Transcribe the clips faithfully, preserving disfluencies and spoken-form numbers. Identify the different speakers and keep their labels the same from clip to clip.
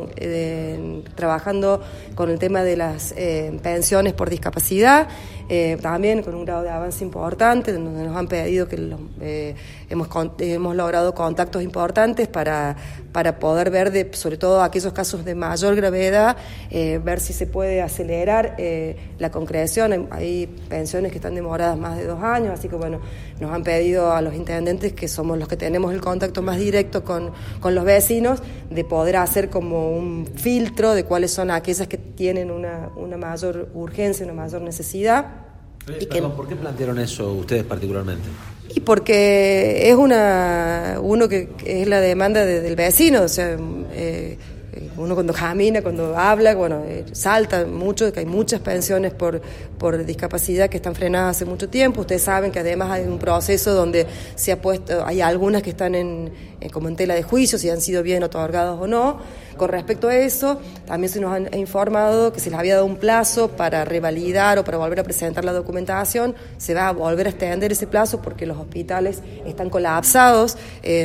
Speaker 1: eh, trabajando con el tema de las eh, pensiones por discapacidad, eh, también con un grado de avance importante, donde nos han pedido que lo, eh, hemos, hemos logrado contactos importantes para, para poder ver, de, sobre todo aquellos casos de mayor gravedad, eh, ver si se puede acelerar eh, la concreción. Hay, hay pensiones que están demoradas más de dos años, así que bueno, nos han pedido a los intendentes, que somos los que tenemos el contacto más directo con, con los vecinos, de poder hacer como un filtro de cuáles son aquellas que tienen una, una mayor urgencia, una mayor necesidad.
Speaker 2: Eh,
Speaker 1: y
Speaker 2: perdón,
Speaker 1: que,
Speaker 2: ¿por qué plantearon eso ustedes particularmente?
Speaker 1: Y porque es una uno que, que es la demanda de, del vecino, o sea, eh, uno cuando camina, cuando habla, bueno, eh, salta mucho, que hay muchas pensiones por, por discapacidad que están frenadas hace mucho tiempo. Ustedes saben que además hay un proceso donde se ha puesto, hay algunas que están en, en como en tela de juicio, si han sido bien otorgados o no. Con respecto a eso, también se nos han informado que se les había dado un plazo para revalidar o para volver a presentar la documentación. Se va a volver a extender ese plazo porque los hospitales están colapsados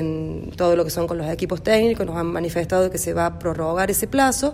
Speaker 1: en todo lo que son con los equipos técnicos. Nos han manifestado que se va a prorrogar ese plazo.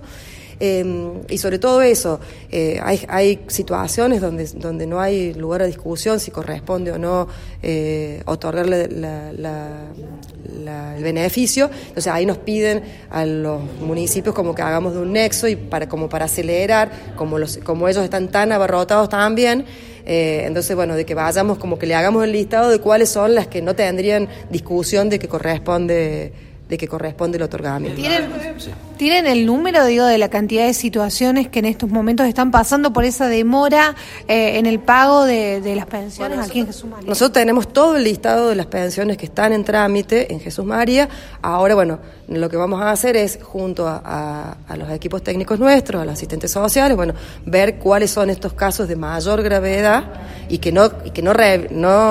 Speaker 1: Eh, y sobre todo eso, eh, hay, hay situaciones donde, donde no hay lugar a discusión si corresponde o no eh, otorgarle la, la, la, el beneficio. Entonces ahí nos piden a los municipios como que hagamos de un nexo y para, como para acelerar, como, los, como ellos están tan abarrotados también. Eh, entonces, bueno, de que vayamos como que le hagamos el listado de cuáles son las que no tendrían discusión de que corresponde de que corresponde el otorgamiento.
Speaker 3: ¿Tienen, ¿Tienen el número, digo, de la cantidad de situaciones que en estos momentos están pasando por esa demora eh, en el pago de, de las pensiones bueno, aquí en Jesús María?
Speaker 1: Nosotros tenemos todo el listado de las pensiones que están en trámite en Jesús María. Ahora, bueno, lo que vamos a hacer es, junto a, a, a los equipos técnicos nuestros, a los asistentes sociales, bueno, ver cuáles son estos casos de mayor gravedad y que no, y que no, re,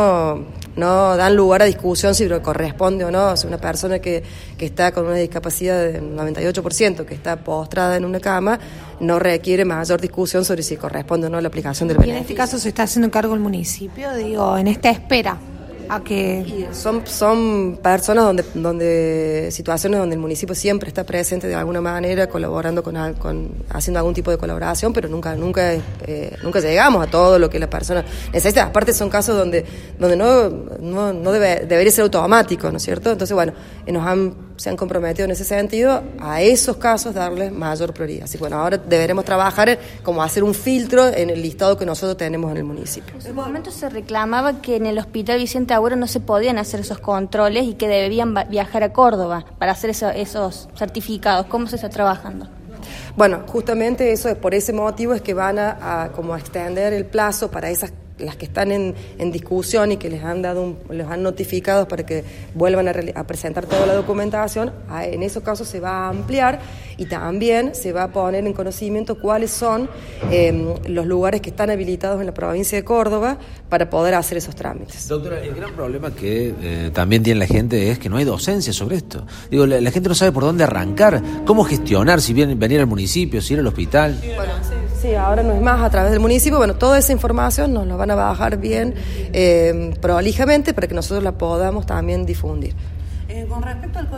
Speaker 1: no no dan lugar a discusión si corresponde o no. O sea, una persona que, que está con una discapacidad del noventa y ocho por ciento, que está postrada en una cama, no requiere mayor discusión sobre si corresponde o no la aplicación del beneficio.
Speaker 3: ¿Y en este caso se está haciendo cargo el municipio, digo, en esta espera a que...?
Speaker 1: Son, son personas donde, donde, situaciones donde el municipio siempre está presente de alguna manera, colaborando con, con haciendo algún tipo de colaboración, pero nunca, nunca, eh, nunca llegamos a todo lo que la persona necesita. Aparte son casos donde, donde no, no, no debe, debería ser automático, ¿no es cierto? Entonces, bueno, nos han, se han comprometido en ese sentido a esos casos darles mayor prioridad. Así que, bueno, ahora deberemos trabajar en, como hacer un filtro en el listado que nosotros tenemos en el municipio.
Speaker 4: En su momento se reclamaba que en el Hospital Vicente Agüero no se podían hacer esos controles y que debían viajar a Córdoba para hacer eso, esos certificados. ¿Cómo se está trabajando?
Speaker 1: Bueno, justamente eso es por ese motivo es que van a, a como a extender el plazo para esas las que están en, en discusión y que les han dado un, les han notificado para que vuelvan a, a presentar toda la documentación. A, en esos casos se va a ampliar y también se va a poner en conocimiento cuáles son eh, los lugares que están habilitados en la provincia de Córdoba para poder hacer esos trámites.
Speaker 2: Doctora, el gran problema que eh, también tiene la gente es que no hay docencia sobre esto. Digo, la, la gente no sabe por dónde arrancar, cómo gestionar, si bien venir al municipio, si ir al hospital.
Speaker 1: Bueno, sí, sí, ahora no es más a través del municipio. Bueno, toda esa información nos la van a bajar bien eh, prolijamente para que nosotros la podamos también difundir.
Speaker 3: Eh, con respecto al